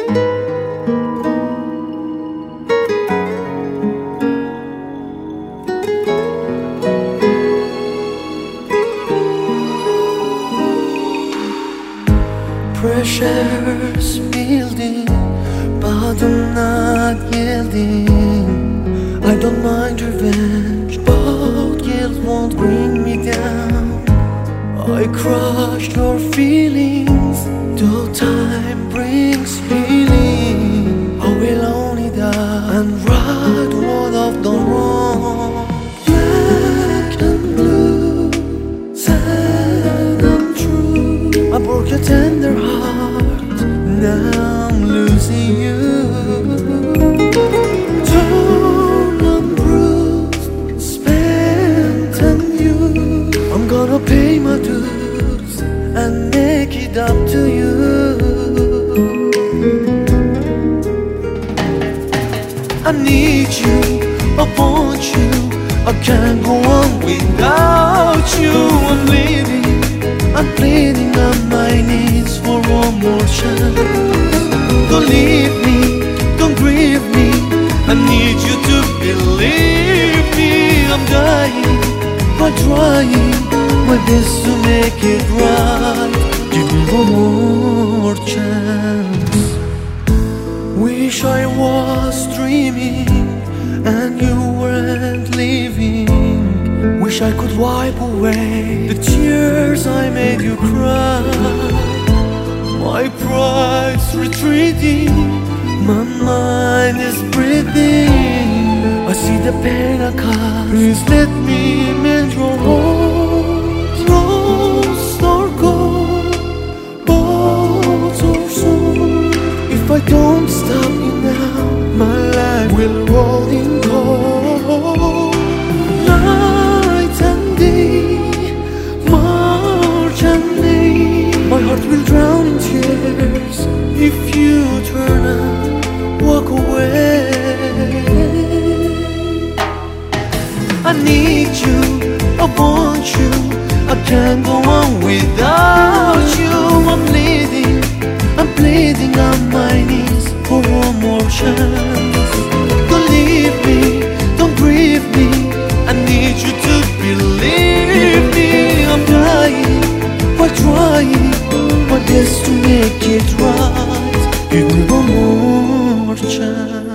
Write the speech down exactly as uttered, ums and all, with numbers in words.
Pressure's building, but I'm not yielding. I don't mind revenge, but guilt won't bring me down. I crushed your feelings, though time brings healing. I will only die and right what I've done wrong. Black and blue, sad and true. I broke your tender heart, now I'm losing you. Torn and bruised, spent and used. I'm gonna pay my dues and make it up to you. I need you, I want you, I can't go on without you. I'm bleeding, I'm pleading on my knees for one more chance. Don't leave me, don't grieve me, I need you to believe me. I'm dying, by trying my best to make it right. Give me one more chance. Wish I was dreaming and you weren't leaving. Wish I could wipe away the tears I made you cry. My pride's retreating, my mind is breathing. I see the pain I caused. Please let me mend your heart. Lost or gone, both or soon. If I don't stop you now, my life will roll in cold. Night and day, March and May. My heart will drown in tears if you turn and walk away. I need you, I want you, I can't go on without you. I'm bleeding, I'm bleeding on my knees for one more chance. Don't leave me, don't grieve me, I need you to believe me. I'm dying, by trying my best to make it right. Give me one more chance.